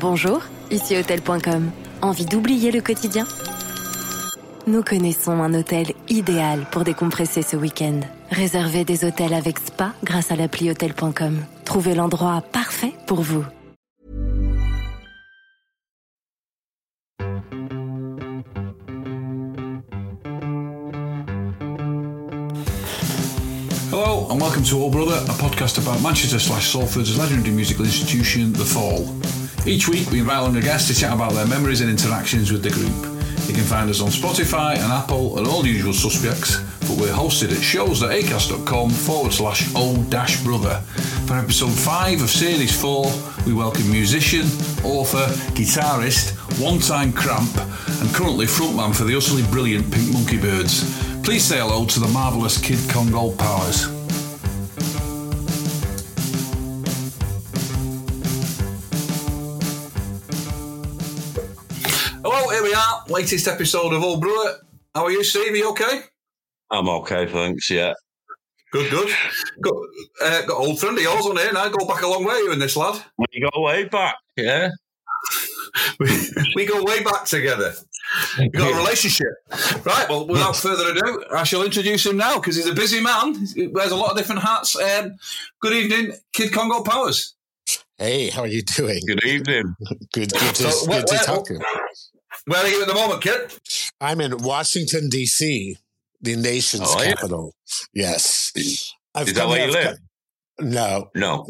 Bonjour, ici Hotels.com. Envie d'oublier le quotidien ? Nous connaissons un hôtel idéal pour décompresser ce week-end. Réservez des hôtels avec spa grâce à l'appli Hotels.com. Trouvez l'endroit parfait pour vous. Hello and welcome to Old Brother, a podcast about Manchester/Salford's legendary musical institution, The Fall. Each week we invite on a guest to chat about their memories and interactions with the group. You can find us on Spotify and Apple and all the usual suspects, but we're hosted at shows.acast.com/o-brother. For episode 5 of series 4, we welcome musician, author, guitarist, one-time Cramp and currently frontman for the utterly brilliant Pink Monkey Birds. Please say hello to the marvellous Kid Congo Powers. Hello, here we are, latest episode of Old Brother. How are you, Steve? Are you okay? I'm okay, thanks, yeah. Good. Got old friend of yours on here now. Go back a long way, you and this lad. We go way back, yeah. we go way back together. We've got a relationship. Right, well, without further ado, I shall introduce him now because he's a busy man. He wears a lot of different hats. Good evening, Kid Congo Powers. Hey, how are you doing? Good evening. Good to talk to you. Where are you at the moment, kid? I'm in Washington, D.C., the nation's capital. Yes. Is that where you live? No.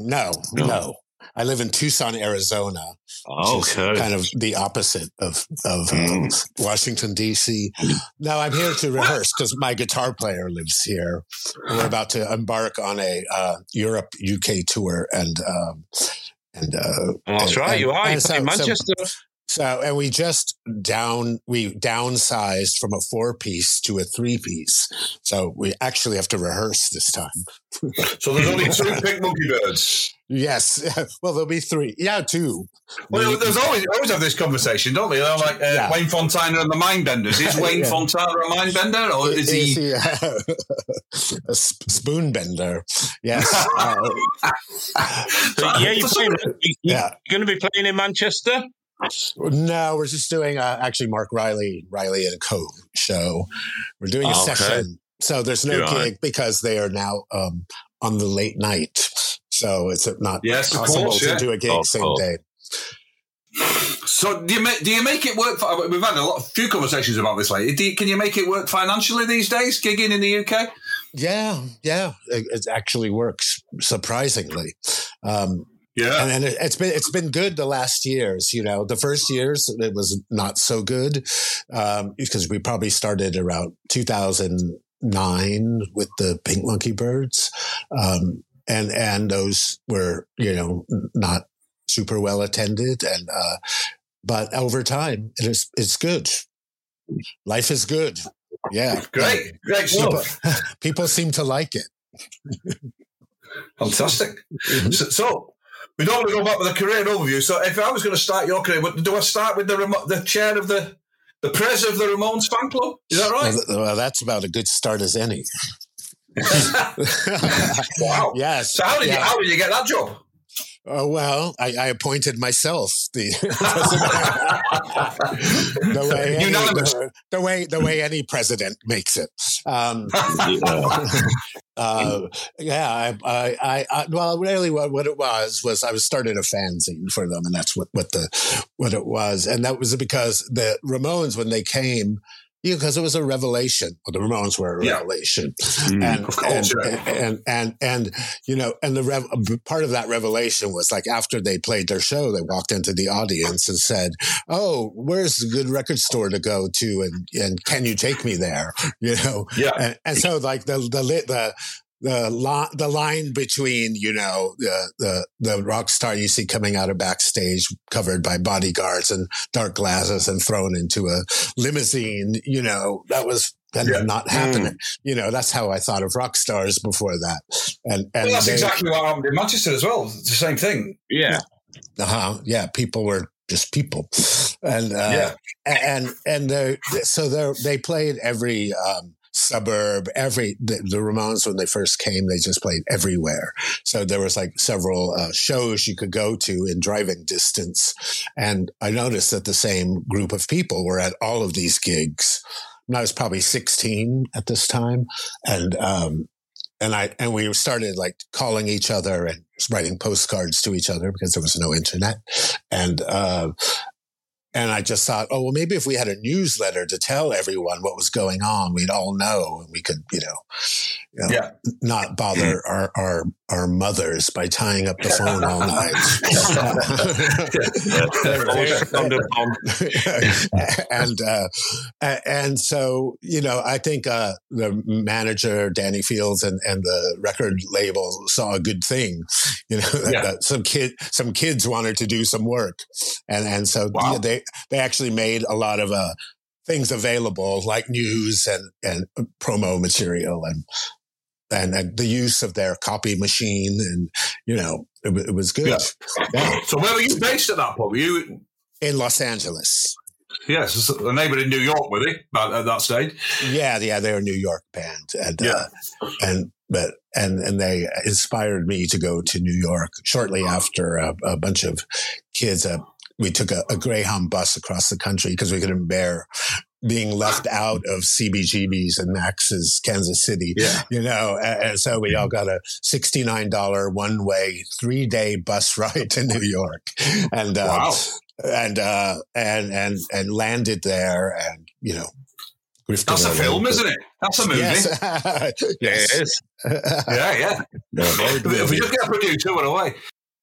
I live in Tucson, Arizona. Oh, okay. Kind of the opposite of Washington, D.C. Now I'm here to rehearse because my guitar player lives here. We're about to embark on a Europe-UK tour, and that's right. You are. You're in Manchester. And we just downsized from a 4-piece to a 3-piece. So we actually have to rehearse this time. So there's only 2 Pink Monkey Birds. Yes. Well, there'll be 3. Yeah, 2. Well, there's always have this conversation, don't we? They're like Wayne Fontana and the Mindbenders. Is Wayne Fontana a mindbender, or is he a spoon bender? Yes. You're going to be playing in Manchester? No, we're just doing actually Mark Riley and Co. show. We're doing a session. So there's no gig because they are now on the late night. So it's not possible to do a gig same day. So do you make it work? We've had a few conversations about this lately. Can you make it work financially these days, gigging in the UK? Yeah. It actually works, surprisingly. Yeah, and it's been good the last years. You know, the first years it was not so good because we probably started around 2009 with the Pink Monkey Birds, and those were not super well attended, and but over time it's good. Life is good. Yeah, great stuff. People seem to like it. Fantastic. So we don't want to go back with a career overview. So if I was going to start your career, do I start with the chair of the prez of the Ramones fan club? Is that right? Well, that's about a good start as any. Wow. Yes. So how did you get that job? Well, I appointed myself the way any president makes it. Well, really, what it was I was started a fanzine for them, and that's what it was, and that was because the Ramones, when they came. Because it was a revelation. Well, the Ramones were a revelation, and part of that revelation was like after they played their show, they walked into the audience and said, "Oh, where's the good record store to go to, and can you take me there?" And so like the line between, the rock star you see coming out of backstage covered by bodyguards and dark glasses and thrown into a limousine, that was not happening. That's how I thought of rock stars before that. And that's exactly what happened in Manchester as well. It's the same thing. Yeah. Yeah. People were just people. And, so they played every, suburb, the Ramones, when they first came, they just played everywhere. So there was like several shows you could go to in driving distance. And I noticed that the same group of people were at all of these gigs. And I was probably 16 at this time. And we started like calling each other and writing postcards to each other because there was no internet. And I just thought, oh, well, maybe if we had a newsletter to tell everyone what was going on, we'd all know, and we could, not bother our mothers by tying up the phone all night. And so, I think the manager, Danny Fields, and the record label saw a good thing, that some kids wanted to do some work. And so they actually made a lot of things available, like news and promo material and the use of their copy machine. And, it was good. Yeah. So where were you based at that point? Were you in Los Angeles? Yes, a neighbor in New York, were they, at that stage? Yeah, they're a New York band. And they inspired me to go to New York shortly after a bunch of kids. We took a Greyhound bus across the country because we couldn't bear being left out of CBGB's and Max's Kansas City, and so we all got a $69 one-way 3-day bus ride to New York, and landed there, and that's a film, isn't it? That's a movie. Yes. Yes. It is. Yeah. If we just get a producer, we're away.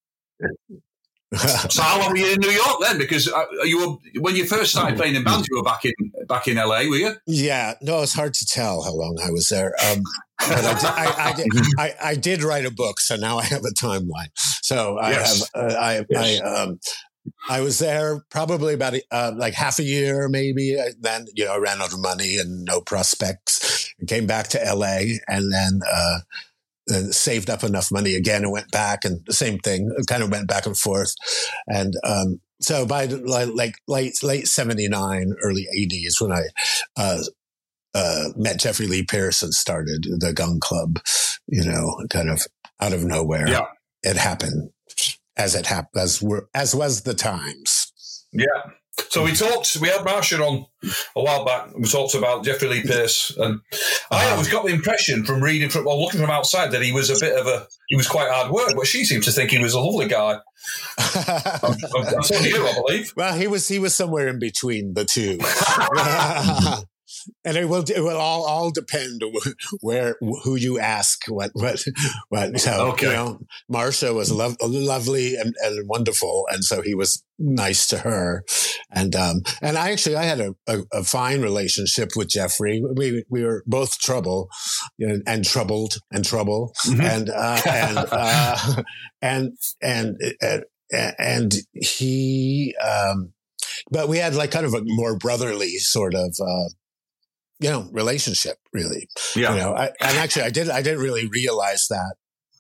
So how long were you in New York then? Because when you first started playing in bands, you were back in LA, were you? Yeah, no, it's hard to tell how long I was there. But I did write a book, so now I have a timeline. So I was there probably about like half a year, maybe. Then I ran out of money and no prospects. I came back to LA, and then saved up enough money again and went back, and the same thing, kind of went back and forth. And so by like late 79, early 80s, when I met Jeffrey Lee Pierce and started the Gun Club, kind of out of nowhere. Yeah. It happened as was the times. Yeah. So we had Marsha on a while back. We talked about Jeffrey Lee Pierce, and I always got the impression from looking from outside that he was he was quite hard work, but she seemed to think he was a lovely guy. That's on you, I believe. Well, he was somewhere in between the two. And it will all depend who you ask what. So, okay. Marsha was lovely and wonderful. And so he was nice to her. And I had a fine relationship with Jeffrey. We were both trouble and troubled and trouble. Mm-hmm. And he, but we had like kind of a more brotherly sort of, relationship, really. Yeah. I didn't really realize that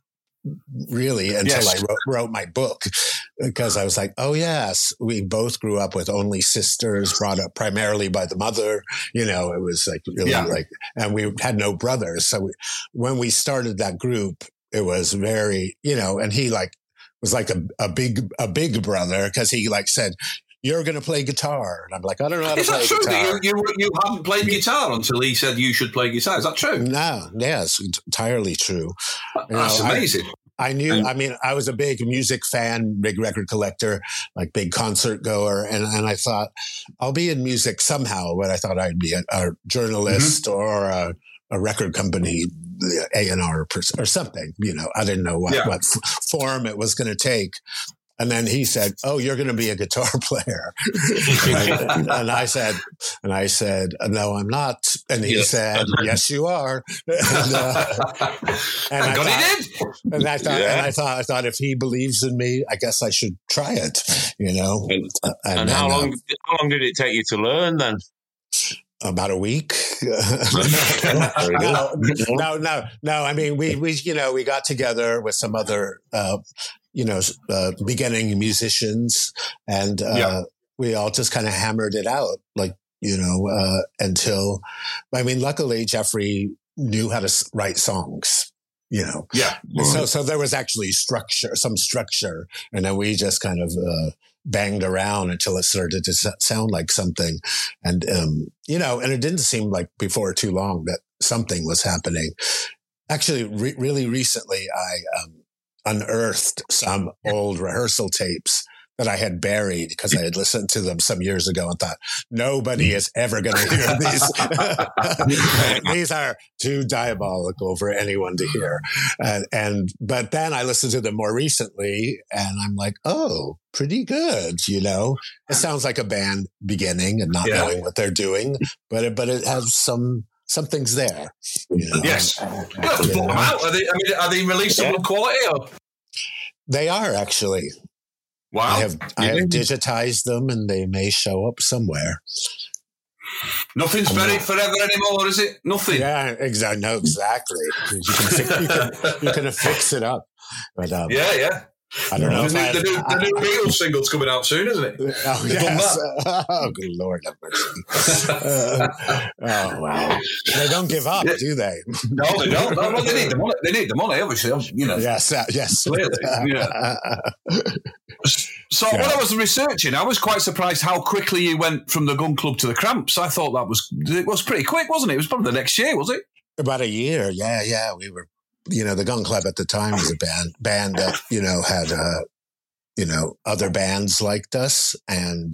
until I wrote my book, because I was like, oh yes, we both grew up with only sisters, brought up primarily by the mother. It was like really and we had no brothers. So when we started that group, it was very, and he was like a big brother, because he said, you're going to play guitar. And I'm like, I don't know how to play guitar. Is that true that you hadn't played guitar until he said you should play guitar? Is that true? No, yes, entirely true. That's amazing. I knew, I was a big music fan, big record collector, like big concert goer. And I thought, I'll be in music somehow, but I thought I'd be a journalist or a record company, A&R or something. I didn't know what form it was going to take. And then he said, "Oh, you're going to be a guitar player." and I said, "No, I'm not." And he said, "Yes, you are." And I thought, if he believes in me, I guess I should try it. And how long did it take you to learn then? About a week. No. I mean, we got together with some other, beginning musicians, and we all just kind of hammered it out, like until, luckily Jeffrey knew how to write songs, Yeah. So there was actually some structure, and then we just kind of banged around until it started to sound like something. And, and it didn't seem like before too long that something was happening. Actually, really recently, I unearthed some old rehearsal tapes that I had buried because I had listened to them some years ago and thought, nobody is ever going to hear these. These are too diabolical for anyone to hear. But then I listened to them more recently and I'm like, oh, pretty good. It sounds like a band beginning and not knowing what they're doing, but it has something's there. Yes. You have to put them out. Are they releasable quality? Or? They are actually. Wow. I have digitized them and they may show up somewhere. Nothing's buried forever anymore, is it? Nothing. Yeah, exactly. No, exactly. You can fix it up. But, yeah. I don't know. The new Beatles single's coming out soon, isn't it? Oh, yes. Oh, good Lord have mercy. Oh, wow. They don't give up, do they? No, they don't. No, they need the money. They need the money, obviously. Yes. Clearly, yeah. So when I was researching, I was quite surprised how quickly you went from the Gun Club to the Cramps. I thought it was pretty quick, wasn't it? It was probably the next year, was it? About a year, yeah. We were, the Gun Club at the time was a band that, had, other bands liked us and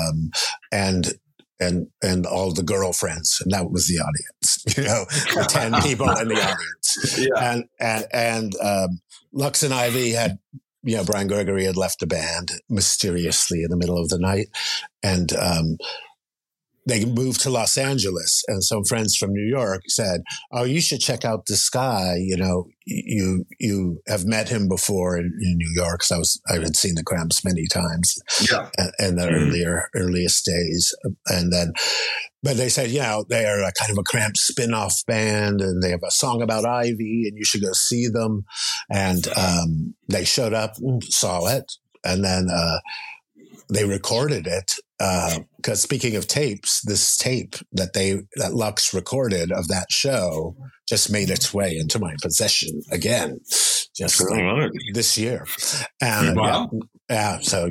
all the girlfriends. And that was the audience, 10 people in the audience. Yeah. And Lux and Ivy had, Brian Gregory had left the band mysteriously in the middle of the night. And, they moved to Los Angeles, and some friends from New York said, "Oh, you should check out this guy. You have met him before in New York." So I had seen the Cramps many times, in the earliest days, but they said, they are a kind of a Cramps spin-off band, and they have a song about Ivy, and you should go see them. And they showed up, and saw it, and then they recorded it. Because speaking of tapes, this tape that Lux recorded of that show just made its way into my possession again, just this year. And wow. So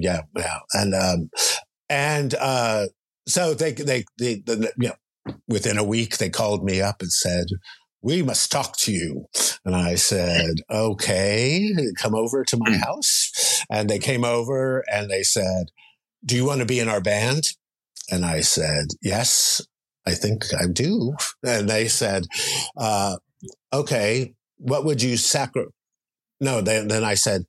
they within a week they called me up and said, "We must talk to you." And I said, "Okay, come over to my house." And they came over and they said, "Do you want to be in our band?" And I said, "Yes, I think I do." And they said, "Okay, what would you sacrifice?" No, then I said,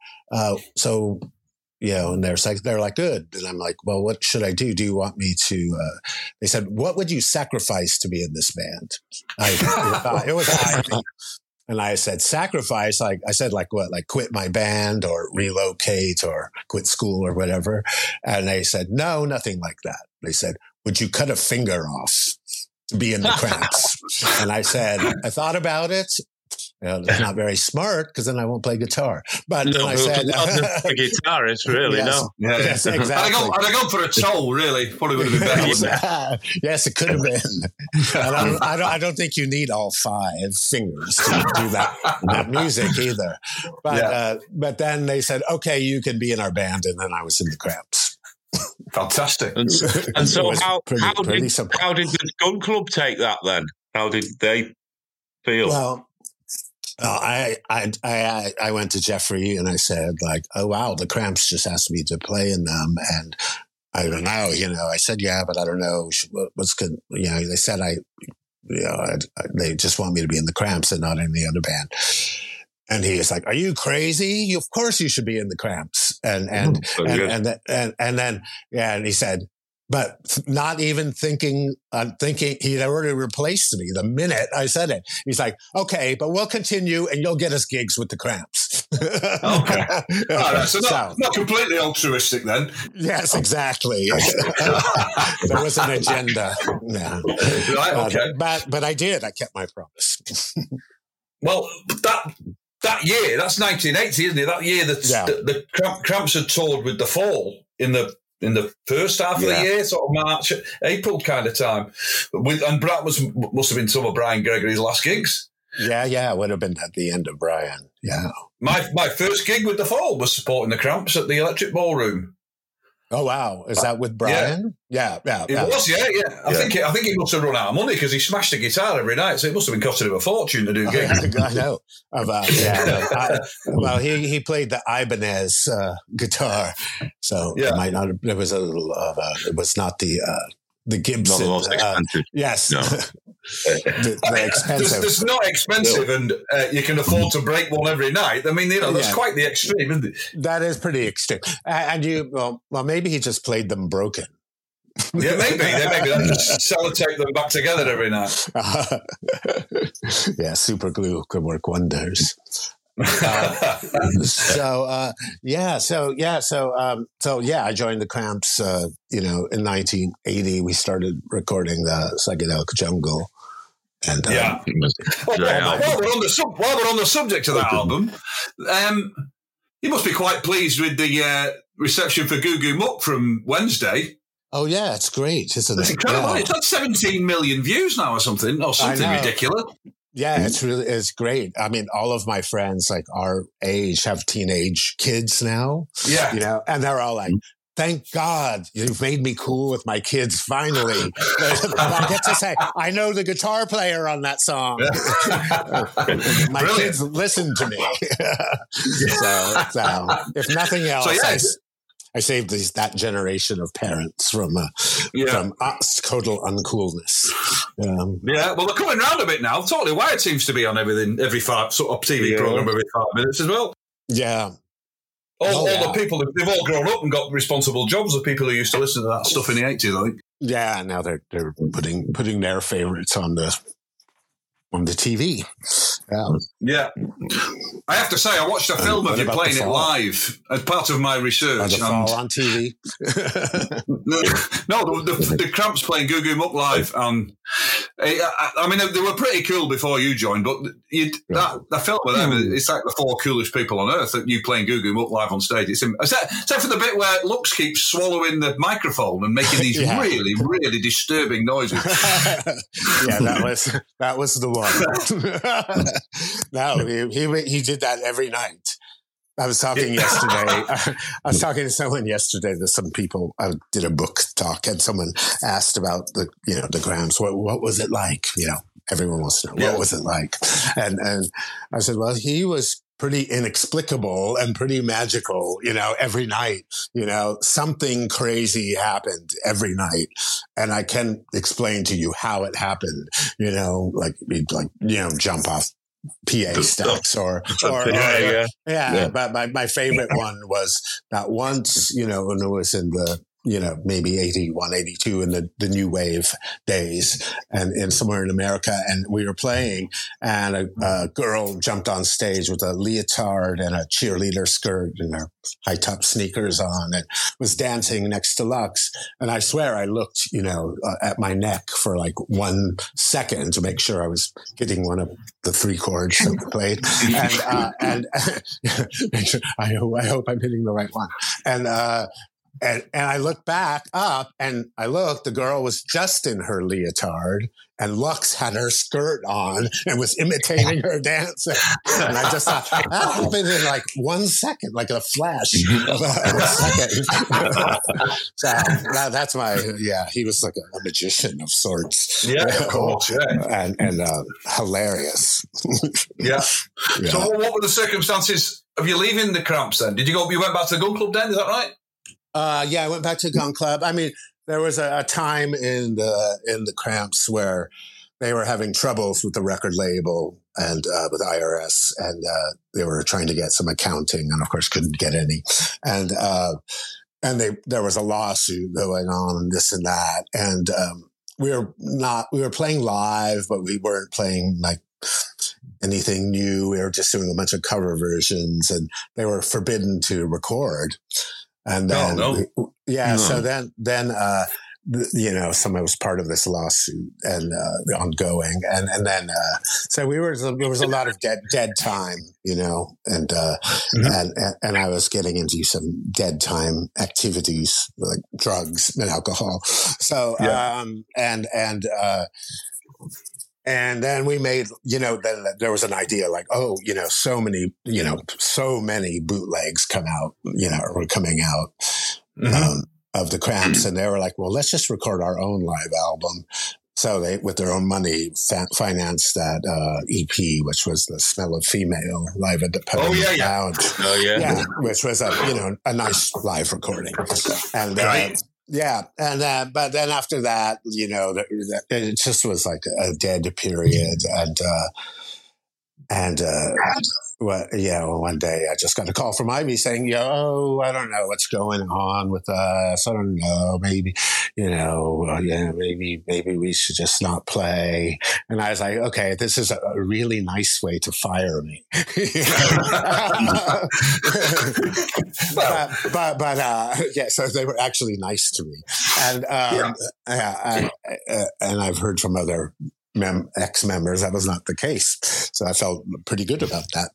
and they're like, "Good." And I'm like, "Well, what should I do? Do you want me to?" They said, "What would you sacrifice to be in this band?" It was Ivy. And I said, sacrifice, like I said, like what, like quit my band or relocate or quit school or whatever. And they said, no, nothing like that. They said, would you cut a finger off to be in the Cramps? And I said, I thought about it. It's not very smart because then I won't play guitar. But then I said, a guitarist, really, yes, no. Yes, exactly. I'd have gone for a toe, really. Probably would have been better, wouldn't it? Yes, it could have been. And I don't think you need all 5 fingers to do that music either. But then they said, okay, you can be in our band. And then I was in the Cramps. Fantastic. And so how did the Gun Club take that then? How did they feel? Well, I went to Jeffrey and I said, like, oh, wow, the Cramps just asked me to play in them. And I don't know, I said, yeah, but I don't know what's good. They said they just want me to be in the Cramps and not in the other band. And he was like, are you crazy? Of course you should be in the Cramps. And he said, but not even thinking he'd already replaced me the minute I said it. He's like, okay, but we'll continue and you'll get us gigs with the Cramps. Okay. So not completely altruistic then. Yes, exactly. There was an agenda. Yeah. Right, okay. But I did. I kept my promise. Well, that year, that's 1980, isn't it? That year that the Cramps had toured with The Fall in the in the first half of the year, sort of March, April kind of time. And Brad must have been some of Brian Gregory's last gigs. Yeah, it would have been at the end of Brian. Yeah. My first gig with The Fall was supporting the Cramps at the Electric Ballroom. Oh wow! Is that with Brian? Yeah. It was, yeah. I think he must have run out of money because he smashed the guitar every night, so it must have been costing him a fortune to do gigs. I know. Well, he played the Ibanez guitar, so it might not. There was a little. It was not the Gibson. Not the most expensive. Yes. No. the expensive. It's not expensive, and you can afford to break one every night. I mean, that's quite the extreme, isn't it? That is pretty extreme. And maybe he just played them broken. Yeah, maybe. They just sellotape them back together every night. Super glue could work wonders. I joined the Cramps. In 1980, we started recording the Psychedelic Jungle. And while we're on the subject of that album, you must be quite pleased with the reception for Goo Goo Muck from Wednesday. Oh yeah, it's great, isn't it? It's incredible. Yeah. It's like 17 million views now, or something ridiculous. Yeah, it's great. I mean, all of my friends like our age have teenage kids now. Yeah, and they're all like, "Thank God you've made me cool with my kids finally." I get to say, I know the guitar player on that song. My kids listen to me. So if nothing else, I saved that generation of parents from total uncoolness. Well, they're coming round a bit now. Totally Wired seems to be on every sort of TV program every 5 minutes as well. Yeah. All the people, they've all grown up and got responsible jobs. The people who used to listen to that stuff in the 80s, I think. Yeah, now they're putting their favorites on the TV. Yeah. I have to say, I watched a film of you playing it live as part of my research. The Fall on TV? No, the Cramps playing Goo Goo Muck live. I mean, they were pretty cool before you joined, but that film with them, it's like the 4 coolest people on earth that you playing Goo Goo Muck live on stage. Except for the bit where Lux keeps swallowing the microphone and making these really, really disturbing noises. That was the one. No, he did that every night. I was talking yesterday. I was talking to someone yesterday. There's some people. I did a book talk, and someone asked about the Cramps. What was it like? Everyone wants to know what was it like. And I said, well, he was pretty inexplicable and pretty magical. Every night. Something crazy happened every night, and I can explain to you how it happened. Like he'd jump off PA stacks but my favorite one was that once, when it was in the, maybe 81, 82 in the new wave days and somewhere in America. And we were playing and a girl jumped on stage with a leotard and a cheerleader skirt and her high top sneakers on and was dancing next to Lux. And I swear I looked, at my neck for like 1 second to make sure I was hitting one of the 3 chords that we played. And I hope I'm hitting the right one. And I looked back up and the girl was just in her leotard and Lux had her skirt on and was imitating her dancing. And I just thought, that happened in like 1 second, like a flash of a second. So that's he was like a magician of sorts. Yeah, of course, yeah. And hilarious. Yeah. So what were the circumstances of you leaving the Cramps then? You went back to the Gun Club then, is that right? I went back to Gun Club. I mean, there was a time in the Cramps where they were having troubles with the record label and with IRS, and they were trying to get some accounting, and of course couldn't get any. And there was a lawsuit going on, and this and that. And we were playing live, but we weren't playing like anything new. We were just doing a bunch of cover versions, and they were forbidden to record. And then, so then somebody was part of this lawsuit and ongoing, and then so there was a lot of dead time, and I was getting into some dead time activities like drugs and alcohol. So and then we made, then there was an idea like, so many bootlegs come out, or coming out. Of the Cramps, and they were like, well, let's just record our own live album. So they, with their own money, financed that EP, which was The Smell of Female, live at the Peppermint Lounge. Oh, yeah. Which was a nice live recording. And but then after that, it just was like a dead period. One day I just got a call from Ivy saying, I don't know what's going on with us. I don't know. Maybe, maybe we should just not play. And I was like, okay, this is a really nice way to fire me. So they were actually nice to me. And, and I've heard from other ex-members that was not the case, so I felt pretty good about that.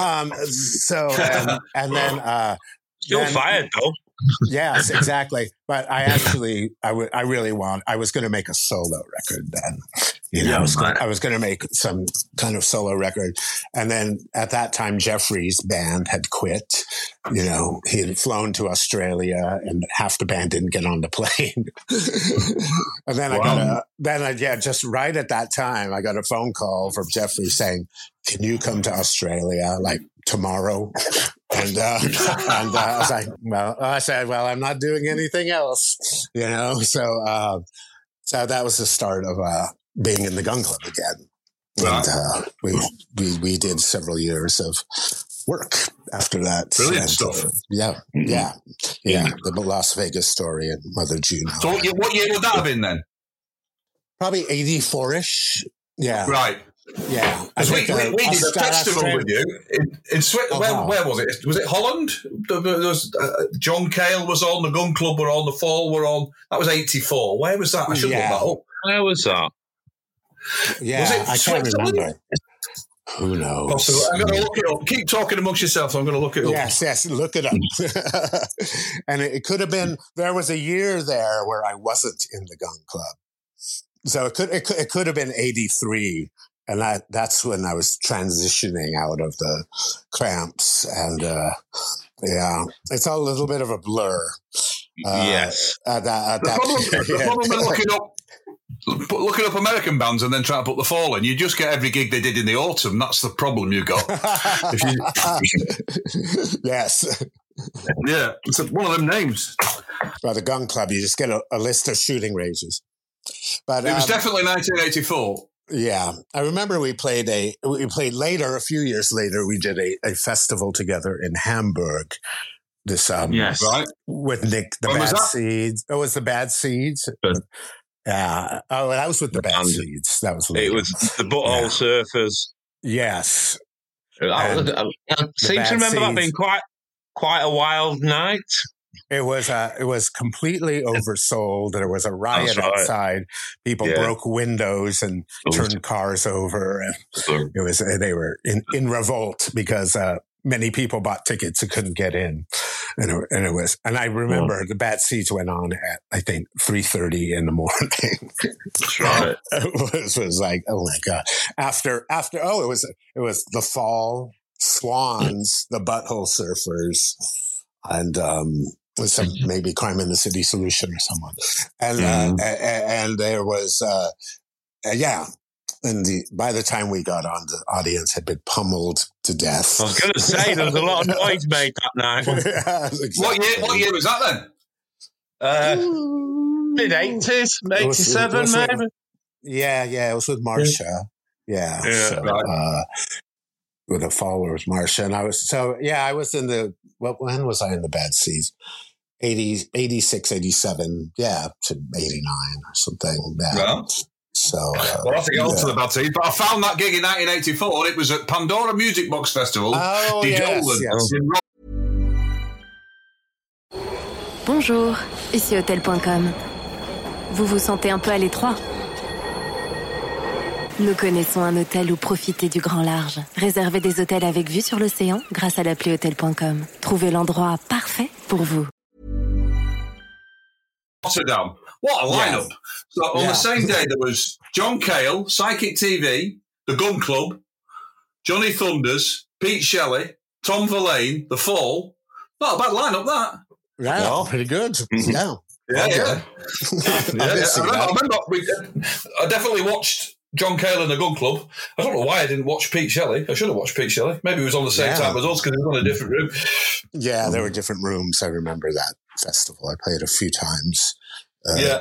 Still fired though. Yes, exactly. But I was going to make a solo record then. I was going to make some kind of solo record. And then at that time, Jeffrey's band had quit. He had flown to Australia and half the band didn't get on the plane. And then just right at that time, I got a phone call from Jeffrey saying, can you come to Australia like tomorrow? And I was like, well, I'm not doing anything else, So that was the start of being in the Gun Club again. And we did several years of work after that. Brilliant stuff. The Las Vegas Story and Mother June. So what year would that have been then? Probably 84-ish. Yeah. Right. Yeah, because we did a festival with you in Switzerland. Where was it? Was it Holland? There was, John Cale was on, the Gun Club were on, the Fall were on. That was 84. Where was that? I should look that up. Where was that? Yeah, was it I can't remember. Who knows? Possibly. I'm going to look it up. Keep talking amongst yourselves. I'm going to look it up. Yes, look it up. And it could have been. There was a year there where I wasn't in the Gun Club, so it could have been 83. And that's when I was transitioning out of the Cramps. And, it's all a little bit of a blur. Yes. The problem with looking up American bands and then trying to put the Fall in, you just get every gig they did in the autumn. That's the problem you got. Yes. Yeah, it's one of them names. Well, the Gun Club, you just get a list of shooting ranges. But it was definitely 1984. Yeah, I remember we played later, a few years later, we did a festival together in Hamburg. Right, with Nick, the Bad Seeds. Oh, it was the Bad Seeds. Yeah. Oh, that was with the Bad Seeds. That was later. It was the Butthole Surfers. Yes. I seem to remember that being quite a wild night. It was completely oversold. There was a riot outside. People broke windows and turned cars over. And they were in revolt because many people bought tickets and couldn't get in. And I remember the Bad Seeds went on at, I think, 3:30 in the morning. That's right. It was like, oh my God. It was the Fall, Swans, the Butthole Surfers, and with some maybe Crime in the City Solution or someone. And there was, and by the time we got on, the audience had been pummeled to death. I was going to say, there was a lot of noise made that night. Exactly. What year was that then? Mid-80s, 87 maybe? Yeah, it was with Marsha. Yeah. With the followers, Marsha. And I was in the, when was I in the Bad Seeds? 86, 87, to 89 or something. Well, so, I have to get on to the Bad Seeds, but I found that gig in 1984. It was at Pandora Music Box Festival. Oh, yes. Bonjour, ici Hôtel.com. Vous vous sentez un peu à l'étroit? Nous connaissons un hôtel où profiter du grand large. Réservez des hôtels avec vue sur l'océan grâce à l'appli Hotels.com. Trouvez l'endroit parfait pour vous. Rotterdam. What a lineup! Yeah. So on the same day there was John Cale, Psychic TV, The Gun Club, Johnny Thunders, Pete Shelley, Tom Verlaine, The Fall. Not a bad lineup, that. Yeah, no. Pretty good. Yeah. Yeah. I definitely watched John Cale and the Gun Club. I don't know why I didn't watch Pete Shelley. I should have watched Pete Shelley. Maybe it was on the same time as us because he was on a different room. Yeah, there were different rooms. I remember that festival. I played a few times. Yeah.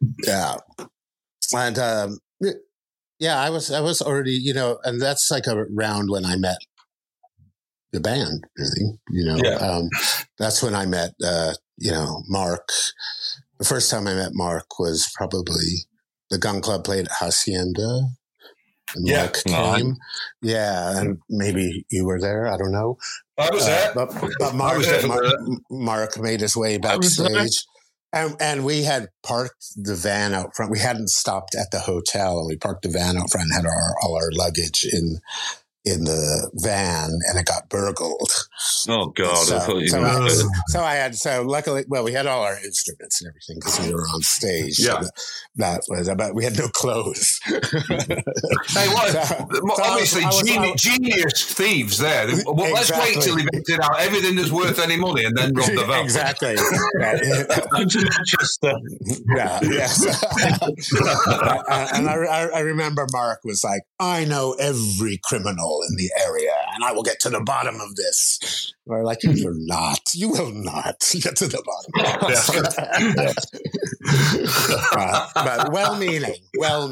And I was already, you know, and that's like around when I met the band, really, you know. Yeah. That's when I met, you know, Mark. The first time I met Mark was probably the Gun Club played at Hacienda. And Mark came. Yeah, and maybe you were there. I don't know. I was there. But Mark made his way backstage. And we had parked the van out front. We hadn't stopped at the hotel, and we parked the van out front and had all our luggage in the van, and it got burgled. Oh God! So luckily, we had all our instruments and everything because we were on stage. Yeah, so that was about. We had no clothes. Hey, obviously genius thieves there. Let's wait till he makes it out everything that's worth any money, and then rob the van. Exactly. Manchester. And I remember Mark was like, "I know every criminal in the area, and I will get to the bottom of this." We're like, "You will not get to the bottom." But well-meaning. Well,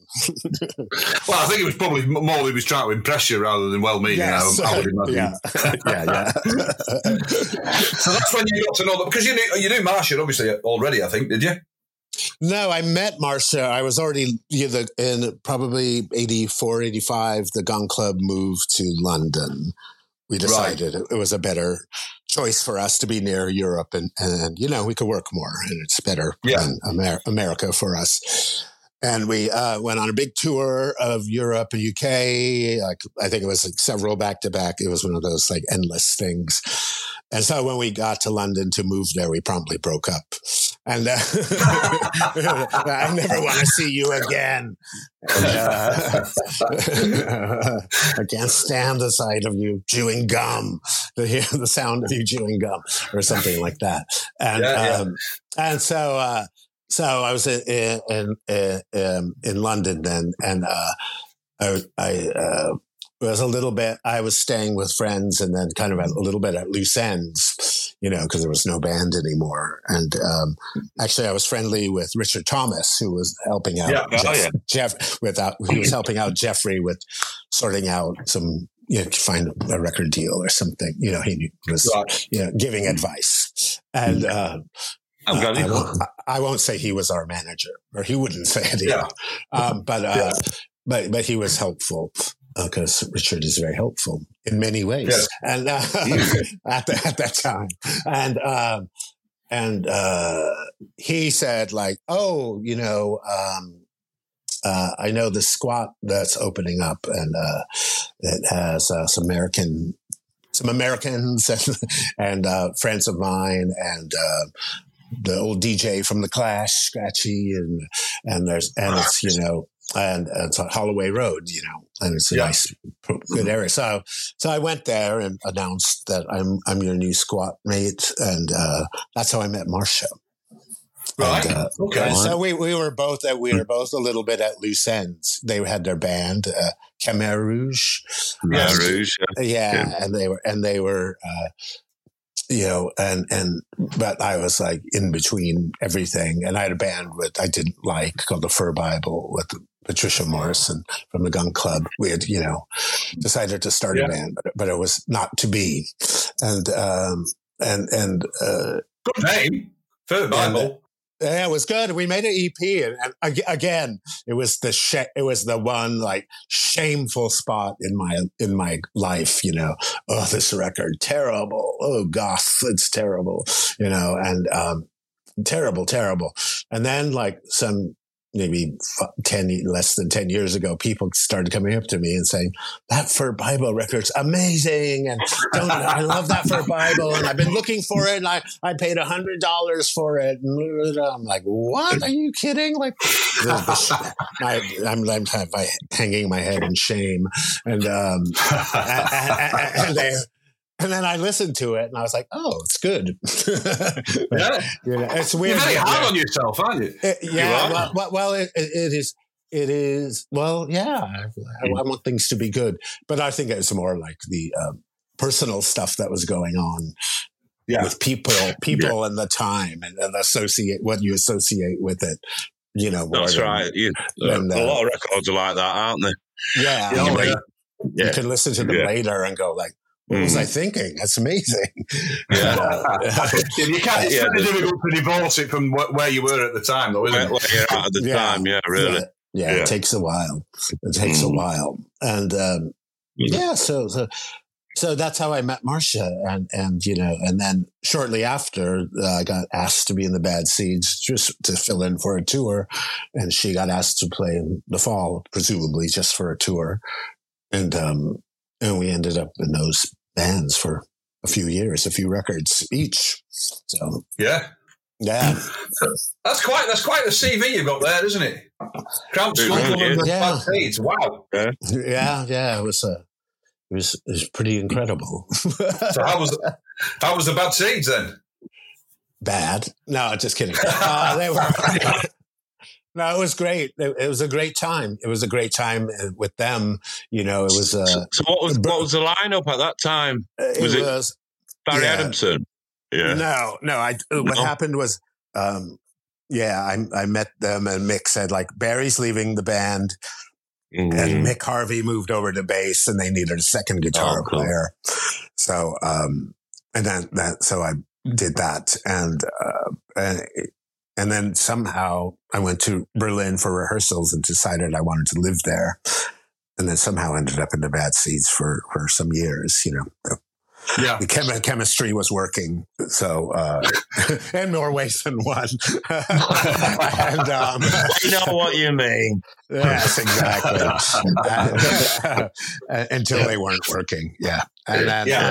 I think it was probably more he was trying to impress you rather than well-meaning. Yes. I would imagine. Yeah. So that's when you got to know them, because you knew Marcia obviously already, I think, did you? No, I met Marcia. I was already in probably 84, 85. The Gun Club moved to London. We decided it was a better choice for us to be near Europe, and you know, we could work more, and it's better than America for us. And we went on a big tour of Europe and UK. I think it was like several back to back. It was one of those like endless things. And so when we got to London to move there, we promptly broke up. And I never want to see you again. And, I can't stand the sight of you chewing gum, to hear the sound of you chewing gum, or something like that. And so I was in London then, and I was a little bit. I was staying with friends, and then kind of a little bit at loose ends, you know, because there was no band anymore. And actually, I was friendly with Richard Thomas, who was helping out he was helping out Jeffrey with sorting out some. You know, find a record deal or something. You know, he was giving advice, and. I won't say he was our manager, or he wouldn't say it either. But he was helpful because Richard is very helpful in many ways, and at that time, and he said like, "Oh, you know, I know the squat that's opening up, and it has some Americans and friends of mine, and the old DJ from the Clash, Scratchy, and it's, you know, and it's on Holloway Road, you know, and it's a nice, good area. So I went there and announced that I'm your new squat mate, and that's how I met Marcia. Right. And, okay. So we were both a little bit at loose ends. They had their band, Khmer Rouge. And they were. You know, but I was like in between everything. And I had a band I didn't like called the Fur Bible with Patricia Morrison from the Gun Club. We had, you know, decided to start a band, but it was not to be. And good name, Fur Bible. Yeah, it was good. We made an EP, and again, it was the one like shameful spot in my life. You know, oh, this record terrible. Oh, goth, it's terrible. You know, and terrible. And then like maybe less than 10 years ago, people started coming up to me and saying, that Fur Bible record's amazing. And I love that Fur Bible. And I've been looking for it. And I paid $100 for it. And I'm like, what? Are you kidding? Like, I'm kind of hanging my head in shame. And, and then I listened to it and I was like, oh, it's good. Yeah. It's weird. You're very hard on yourself, aren't you? Yeah. Well, it is. Well, yeah. I want things to be good. But I think it's more like the personal stuff that was going on with people and the time and what you associate with it. You know, that's right. A lot of records are like that, aren't they? Yeah. You can listen to them later and go like, what was I thinking? That's amazing. Yeah. You can't. It's very difficult to divorce it from where you were at the time, though, isn't it? Where you're at the time, really. Yeah, it takes a while. And so that's how I met Marcia, and you know, and then shortly after, I got asked to be in the Bad Seeds just to fill in for a tour, and she got asked to play in the fall, presumably just for a tour, and we ended up in those bands for a few years, a few records each. So yeah. That's quite a CV you've got there, isn't it? Cramp Skull and the Bad Seeds. Wow. Yeah. It was pretty incredible. So how was the Bad Seeds then? Bad? No, just kidding. They were. No, it was great. It was a great time. It was a great time with them. You know, it was. So what was the lineup at that time? Was it Barry Adamson? Yeah. No. What happened was, I met them and Mick said like Barry's leaving the band, and Mick Harvey moved over to bass, and they needed a second guitar player. So, so I did that, and then somehow I went to Berlin for rehearsals and decided I wanted to live there. And then somehow ended up in the Bad Seeds for some years, you know. Yeah. The chemistry was working. So, in more ways than one. And, I know what you mean. Yes, exactly. Until they weren't working. Yeah. And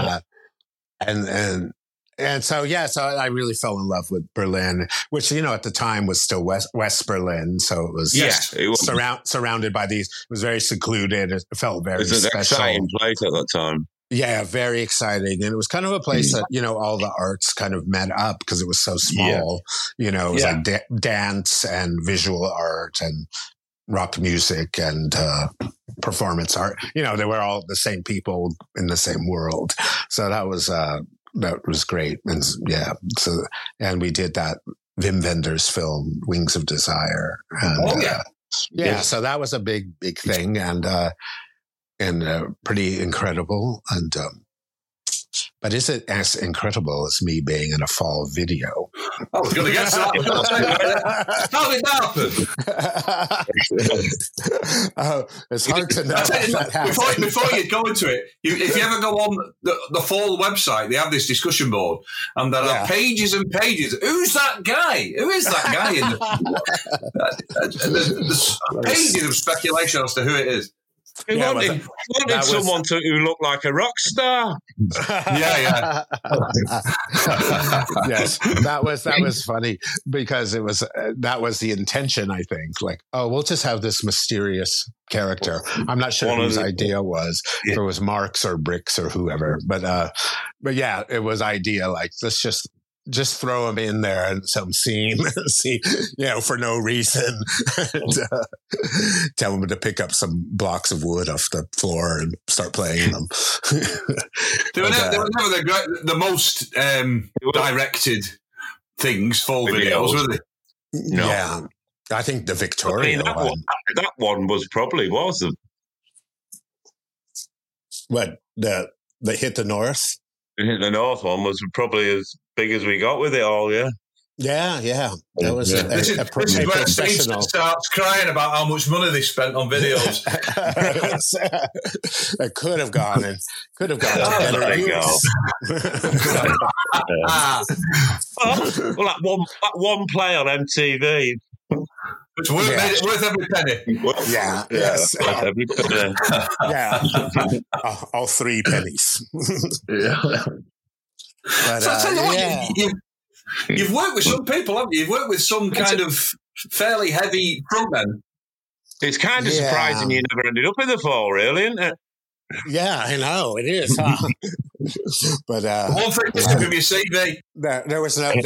then, so I really fell in love with Berlin, which, you know, at the time was still West Berlin. So it was, surrounded by these, it was very secluded. It felt very special. It was an exciting place at that time. Yeah, very exciting. And it was kind of a place that, you know, all the arts kind of met up because it was so small. You know, it was like dance and visual art and rock music and performance art. You know, they were all the same people in the same world. So that was great. And we did that Wim Wenders film, Wings of Desire. And, so that was a big thing and pretty incredible. And but is it as incredible as me being in a fall video? I was going to guess that. How did that happen? It's hard to know. Before you go into it, if you ever go on the Fall website, they have this discussion board, and there are pages and pages. Who's that guy? Who is that guy? There's pages of speculation as to who it is. He wanted someone who looked like a rock star. Yeah. Yes, that was funny because it was that was the intention. I think we'll just have this mysterious character. I'm not sure whose idea was, if it was Mark's or Brick's or whoever, but yeah, it was idea like let's just throw him in there in some scene, see, you know, for no reason. And, tell him to pick up some blocks of wood off the floor and start playing them. They were never the most directed things, fall videos, were they? No. Yeah. I think the Victoria one. That one was probably What, the Hit the North? The Hit the North one was probably as big as we got with it all, yeah. Yeah. That was this is where Steve starts crying about how much money they spent on videos. It could have gone to better use. Well, that one play on MTV. It's worth every penny. Yeah. Yes. Worth every penny. Yeah. All 3 pennies. Yeah. But, so I tell you what, you've worked with some people, haven't you? You've worked with some kind of fairly heavy frontmen. It's kind of surprising you never ended up in the Fall, really, isn't it? Yeah, I know it is. Huh? But one thing is from your CV. There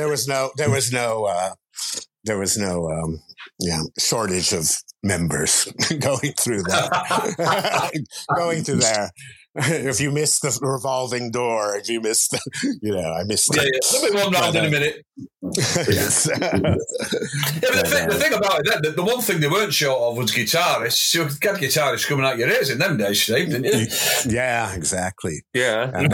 was no shortage of members going through that. Going through there. If you missed the revolving door, if you missed I missed it. Yeah. There'll be one round in a minute. Yes. The thing about it then, the one thing they weren't short of was guitarists. You had guitarists coming out your ears in them days, Steve, didn't you? Yeah, exactly. Yeah. And,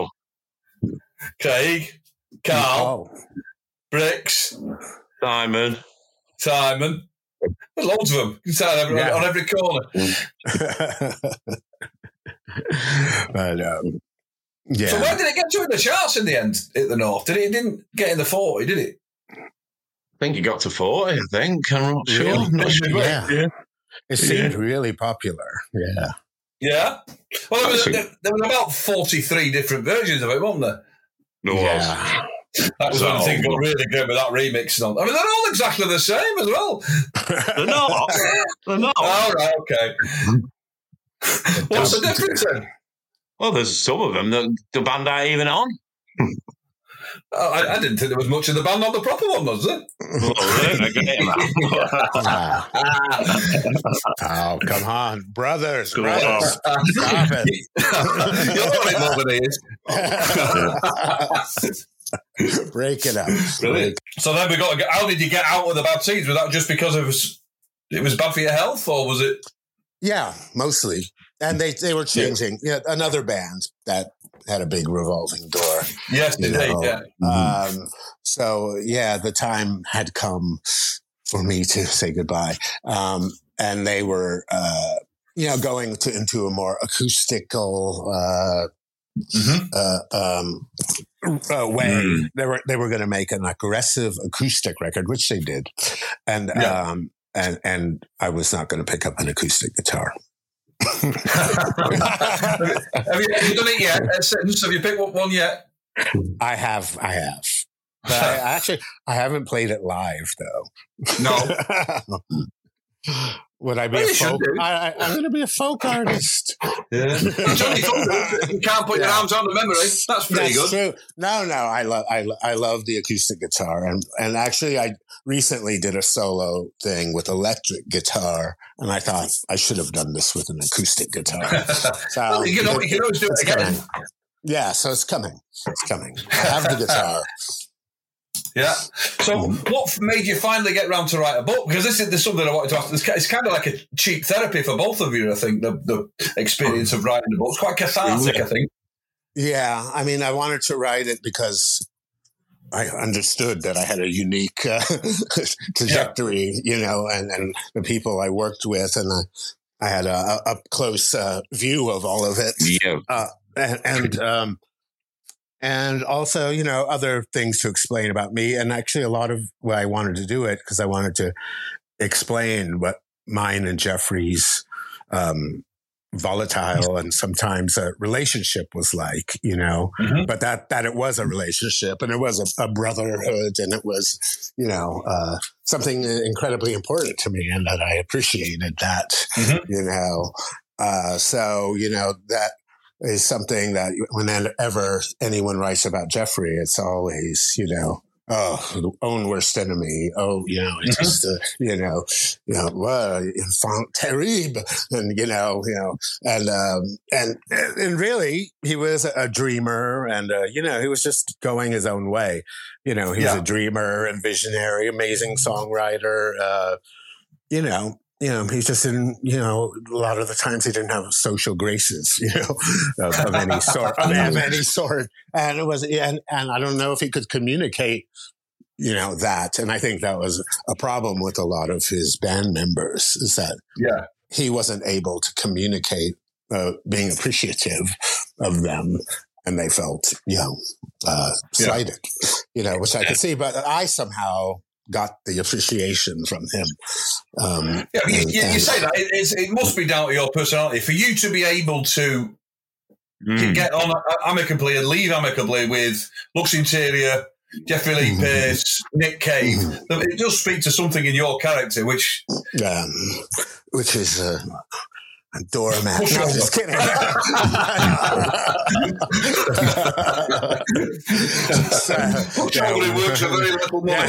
Craig, Carl, Bricks, Simon. There's loads of them. On every corner. But yeah. So where did it get to in the charts in the end at the North? It didn't get in the 40, did it? I think it got to 40, I think. I'm not sure. Yeah. It seemed really popular. Yeah. Yeah. Well, there was about 43 different versions of it, wasn't there? Yeah. That was one thing that got really good with that remix. I mean, they're all exactly the same as well. They're not. All right, okay. What's the difference then? Well, there's some of them that the band ain't even on. I didn't think there was much of the band on the proper one, was there? Oh, come on. Brothers. Stop it. You're a bit more than he is. Break it up. So then how did you get out of the bad seeds? Was that just because it was bad for your health, or was it? Yeah, mostly. And they were changing. Yeah, another band that had a big revolving door. Yes, indeed. Yeah. So the time had come for me to say goodbye. And they were, going into a more acoustical way. They were going to make an aggressive acoustic record, which they did, and I was not going to pick up an acoustic guitar. Have you done it yet? Have you picked up one yet? I have. But I haven't played it live though. No. Would I be a folk? I'm going to be a folk artist. Yeah. You can't put your arms on the memory. That's pretty good. True. No. I love the acoustic guitar, and actually, I recently did a solo thing with electric guitar, and I thought I should have done this with an acoustic guitar. So you can always do it again. Coming. Yeah, so it's coming. I have the guitar. Yeah. So, what made you finally get round to write a book? Because this is something I wanted to ask. It's kind of like a cheap therapy for both of you, I think, the experience of writing a book. It's quite cathartic, I think. Yeah. I mean, I wanted to write it because I understood that I had a unique trajectory, and the people I worked with, and I had a up-close view of all of it. Yeah. And also, other things to explain about me. And actually a lot of why I wanted to do it, because I wanted to explain what mine and Jeffrey's volatile and sometimes a relationship was like, but that it was a relationship, and it was a brotherhood, and it was, something incredibly important to me, and that I appreciated that, so, that is something that whenever anyone writes about Jeffrey, it's always, own worst enemy. It's just, enfant terrible. And really he was a dreamer, and, he was just going his own way. He was a dreamer and visionary, amazing songwriter, he just didn't, a lot of the times he didn't have social graces, of any sort, And it was, and I don't know if he could communicate that. And I think that was a problem with a lot of his band members, is that he wasn't able to communicate being appreciative of them. And they felt, slighted, which I could see. But I somehow got the appreciation from him. You say that. It must be down to your personality. For you to be able to get on amicably and leave amicably with Lux Interior, Jeffrey Lee Pace, Nick Cave, it does speak to something in your character, which is a doormat. No, I'm just kidding. Works a very little money.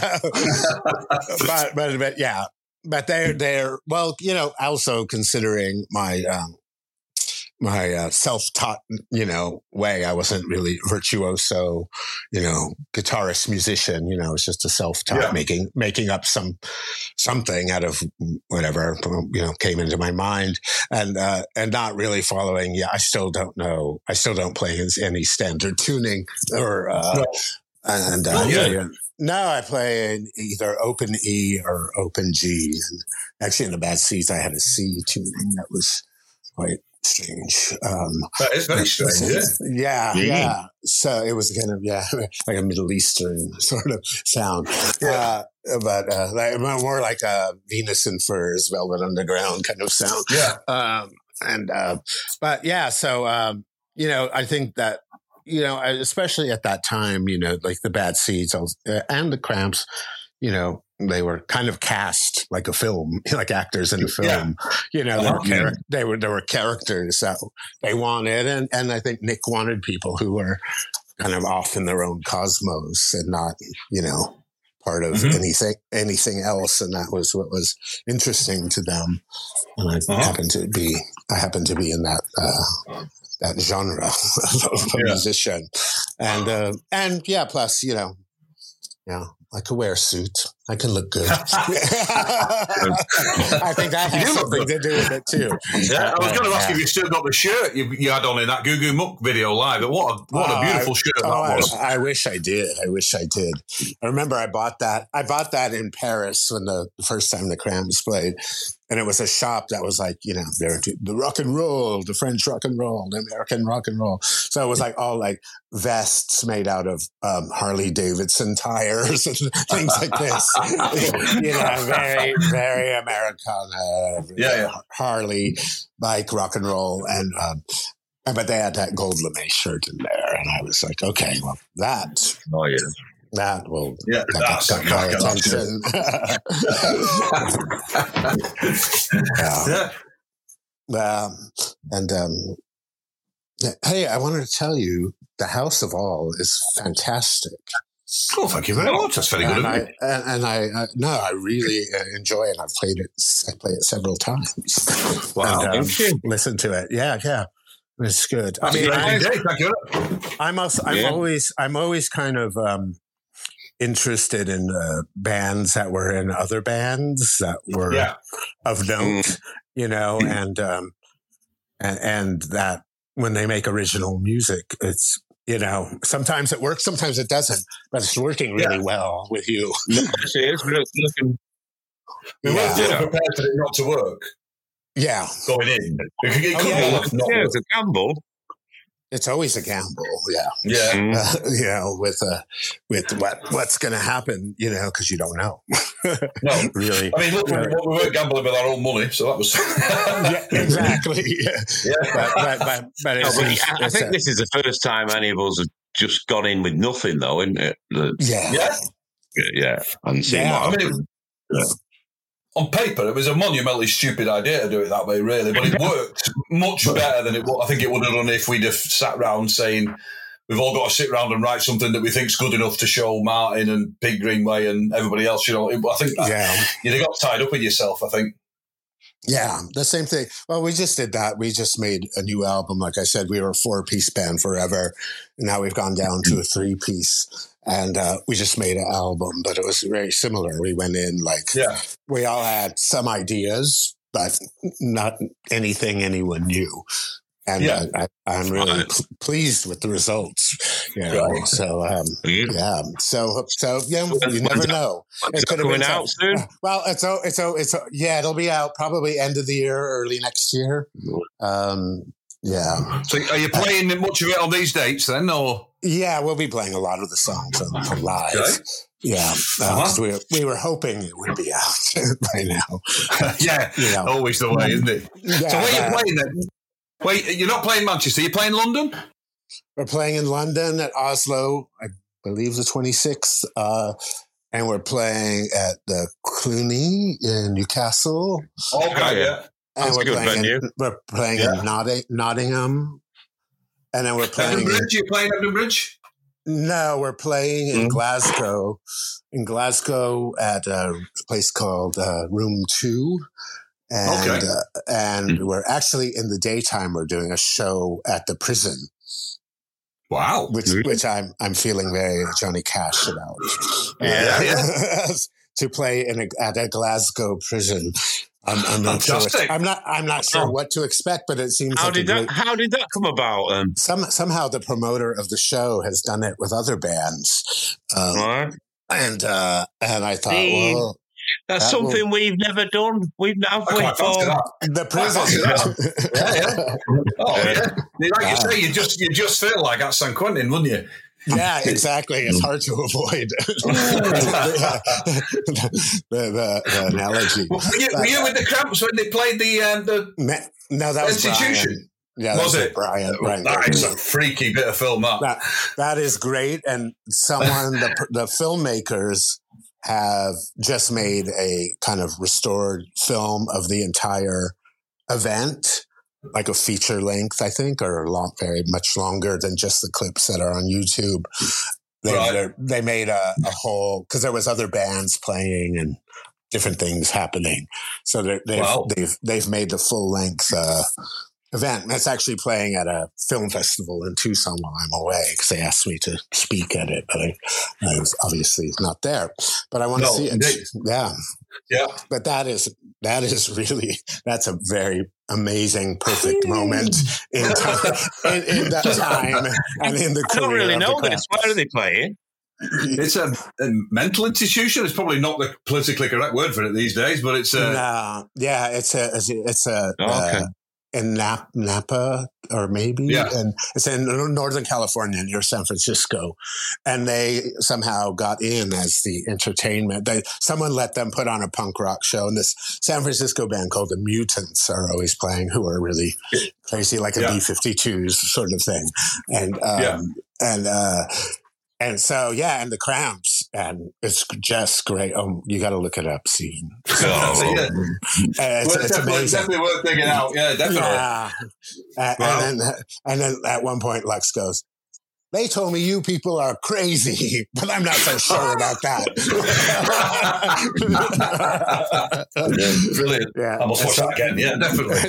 But they're well, also considering my my self-taught, way. I wasn't really virtuoso, guitarist, musician. It's just a self-taught making up something out of whatever came into my mind, and not really following. I still don't know. I still don't play any standard tuning or No, I play in either open E or open G. And actually, in the Bad Seeds, I had a C tuning that was quite strange. That is very strange, yeah. So it was kind of, like a Middle Eastern sort of sound. But more like a Venus and Furs, Velvet Underground kind of sound. Yeah. So, I think that, especially at that time, like the Bad Seeds and the Cramps, they were kind of cast like a film, like actors in a film. They were characters that they wanted, and I think Nick wanted people who were kind of off in their own cosmos and not, part of anything else, and that was what was interesting to them. And I happened to be in that genre of musician, and plus, I could wear a suit. I can look good. I think that has something to do with it too. Yeah, I was going to ask if you still got the shirt you had on in that Goo Goo Muck video live. But what a beautiful shirt that was. I wish I did. I remember I bought that. In Paris when the first time the Cramps played. And it was a shop that was like, the rock and roll, the French rock and roll, the American rock and roll. So it was like all like vests made out of Harley Davidson tires and things like this. Very, very Americana. Harley bike rock and roll. And, but they had that gold lame shirt in there. And I was like, okay, well, that. Oh, yeah. That will got my attention. Hey, I wanted to tell you, the House of All is fantastic. Oh, thank you very much. That's very good of you. I really enjoy it. I've played it. I play it several times. Wow! And, listen to it. Yeah. It's good. I'm always kind of interested in bands that were in other bands that were of note, and that when they make original music, it's, sometimes it works, sometimes it doesn't, but it's working really well with you. Yes, it is. We weren't prepared for it not to work. Yeah. Going in. It's a gamble. It's always a gamble, with what's going to happen, because you don't know. No, really. I mean, look, we weren't gambling with our own money, so that was exactly. But I think this is the first time any of us have just gone in with nothing, though, isn't it? And seen what happened. On paper, it was a monumentally stupid idea to do it that way, really, but it worked much better than I think it would have done if we'd have sat round saying, we've all got to sit round and write something that we think's good enough to show Martin and Pete Greenway and everybody else. I think you'd have got tied up with yourself, I think. Yeah, the same thing. Well, we just did that. We just made a new album. Like I said, we were a 4-piece band forever. And now we've gone down to a 3-piece. And we just made an album, but it was very similar. We went in we all had some ideas, but not anything anyone knew. And I'm really pleased with the results. Right. So you never know. It could have been out soon. Well, it'll be out probably end of the year, early next year. Yeah. So are you playing much of it on these dates then, or? Yeah, we'll be playing a lot of the songs on live. Okay. Yeah, we were hoping it would be out by now. Yeah, always the way, isn't it? Yeah, so where are you playing then? Wait, you're not playing Manchester, you're playing London? We're playing in London at Oslo, I believe the 26th, and we're playing at the Cluny in Newcastle. Okay, yeah. And we're playing in Nottingham. And then we're playing Edinburgh. You playing Edinburgh? No, we're playing in Glasgow. In Glasgow at a place called Room 2. And we're actually in the daytime. We're doing a show at the prison. Wow, which I'm feeling very Johnny Cash about. To play at a Glasgow prison. I'm not sure. I'm not sure what to expect, but it seems. How did that come about? Somehow the promoter of the show has done it with other bands, and I thought, well, that's something we've never done. We've never the prison. Oh yeah, like you say, you just feel like at San Quentin, wouldn't you? Yeah, exactly. It's hard to avoid the analogy. Were you with the Cramps when they played No, that was Institution? Brian. Yeah, was it Brian? Right. That is a freaky bit of film. That is great, and the filmmakers have just made a kind of restored film of the entire event. Like a feature length, I think, or very much longer than just the clips that are on YouTube. They made a whole, because there was other bands playing and different things happening. So they've made the full length event. It's actually playing at a film festival in Tucson while I'm away, because they asked me to speak at it, but I was obviously not there. But I want to see it. Yeah. But that is really, that's a very amazing, perfect moment in that time and in the career. I don't really know this. Where are they playing? It's a mental institution. It's probably not the politically correct word for it these days, but it's in Napa, or maybe, and it's in Northern California near San Francisco, and they somehow got in as the entertainment. Someone let them put on a punk rock show, and this San Francisco band called the Mutants are always playing, who are really crazy, like a B-52s sort of thing, and so, and the Cramps, and it's just great. You got to look it up, Stephen. It's definitely worth digging out. Yeah, definitely. Yeah. And then at one point, Lex goes, "They told me you people are crazy, but I'm not so sure about that." Brilliant. Yeah, I must watch that again. Yeah, definitely.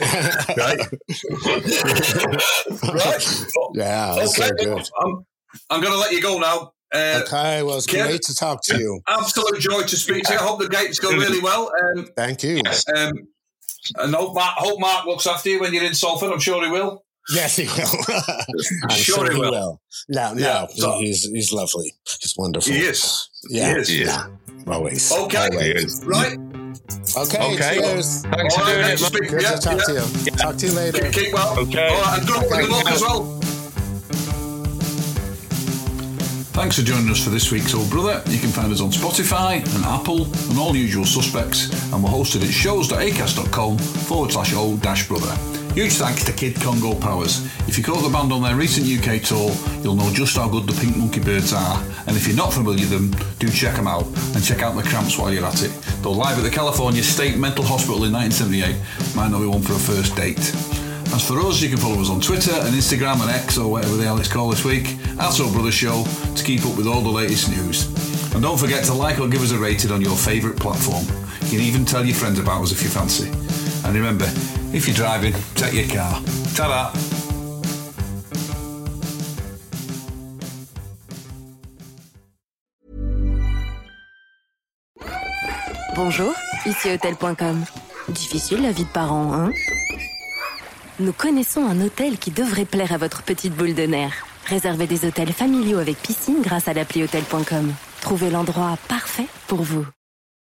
Right. Yeah, that's so good. I'm going to let you go now. Okay, well, it's great to talk to you. Absolute joy to speak to you. I hope the gates go really well. Thank you. And hope Mark looks after you when you're in Salford. I'm sure he will. Yes, he will. I'm sure he will. No, he's lovely. He's wonderful. He is. Yeah. He is. Yeah. Always. Okay. Always. Right. Okay. Cheers. Thanks for doing it. Good to talk to you. Talk to you later. Keep well. Okay. All right, and good luck as well. Thanks for joining us for this week's Old Brother. You can find us on Spotify and Apple and all the usual suspects, and we're hosted at shows.acast.com/old-brother. Huge thanks to Kid Congo Powers. If you caught the band on their recent UK tour, you'll know just how good the Pink Monkey Birds are, and if you're not familiar with them, do check them out, and check out the Cramps while you're at it. Though live at the California State Mental Hospital in 1978, might not be one for a first date. As for us, you can follow us on Twitter and Instagram and X, or whatever the hell it's called this week, at Old Brother Show, to keep up with all the latest news. And don't forget to like or give us a rating on your favourite platform. You can even tell your friends about us if you fancy. And remember, if you're driving, take your car. Ta-da! Bonjour, ici Hôtel.com. Difficile la vie de parent, hein? Nous connaissons un hôtel qui devrait plaire à votre petite boule de nerfs. Réservez des hôtels familiaux avec piscine grâce à l'appli hôtel.com. Trouvez l'endroit parfait pour vous.